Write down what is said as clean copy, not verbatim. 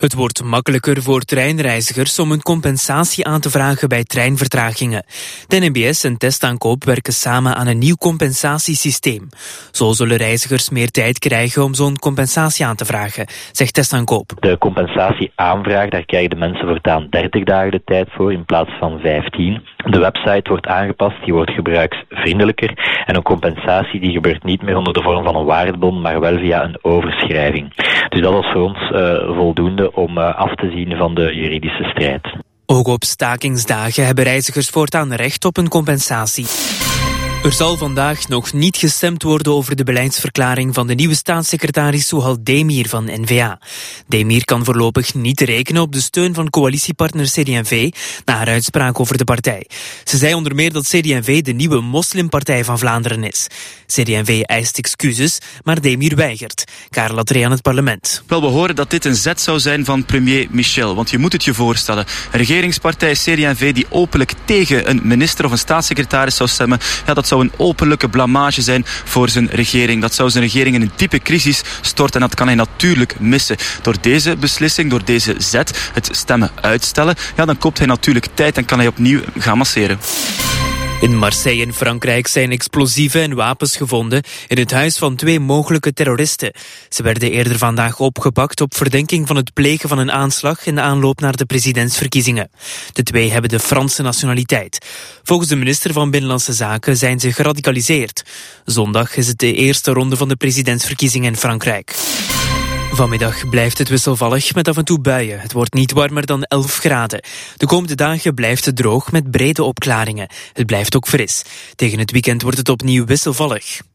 Het wordt makkelijker voor treinreizigers om een compensatie aan te vragen bij treinvertragingen. De NMBS en Testaankoop werken samen aan een nieuw compensatiesysteem. Zo zullen reizigers meer tijd krijgen om zo'n compensatie aan te vragen, zegt Testaankoop. De compensatieaanvraag, daar krijgen de mensen voortaan 30 dagen de tijd voor in plaats van 15. De website wordt aangepast, die wordt gebruiksvriendelijker. En een compensatie die gebeurt niet meer onder de vorm van een waardebon, maar wel via een overschrijving. Dus dat was voor ons voldoende om af te zien van de juridische strijd. Ook op stakingsdagen hebben reizigers voortaan recht op een compensatie. Er zal vandaag nog niet gestemd worden over de beleidsverklaring van de nieuwe staatssecretaris Souhal Demir van N-VA. Demir kan voorlopig niet rekenen op de steun van coalitiepartner CD&V na haar uitspraak over de partij. Ze zei onder meer dat CD&V de nieuwe moslimpartij van Vlaanderen is. CD&V eist excuses, maar Demir weigert. Karel Latree aan het parlement. Wel, we horen dat dit een zet zou zijn van premier Michel, want je moet het je voorstellen. Een regeringspartij CD&V die openlijk tegen een minister of een staatssecretaris zou stemmen, ja, dat zou een openlijke blamage zijn voor zijn regering. Dat zou zijn regering in een diepe crisis storten en dat kan hij natuurlijk missen. Door deze beslissing, door deze zet, het stemmen uitstellen, ja, dan koopt hij natuurlijk tijd en kan hij opnieuw gaan masseren. In Marseille in Frankrijk zijn explosieven en wapens gevonden in het huis van 2 mogelijke terroristen. Ze werden eerder vandaag opgepakt op verdenking van het plegen van een aanslag in de aanloop naar de presidentsverkiezingen. De 2 hebben de Franse nationaliteit. Volgens de minister van Binnenlandse Zaken zijn ze geradicaliseerd. Zondag is het de eerste ronde van de presidentsverkiezingen in Frankrijk. Vanmiddag blijft het wisselvallig met af en toe buien. Het wordt niet warmer dan 11 graden. De komende dagen blijft het droog met brede opklaringen. Het blijft ook fris. Tegen het weekend wordt het opnieuw wisselvallig.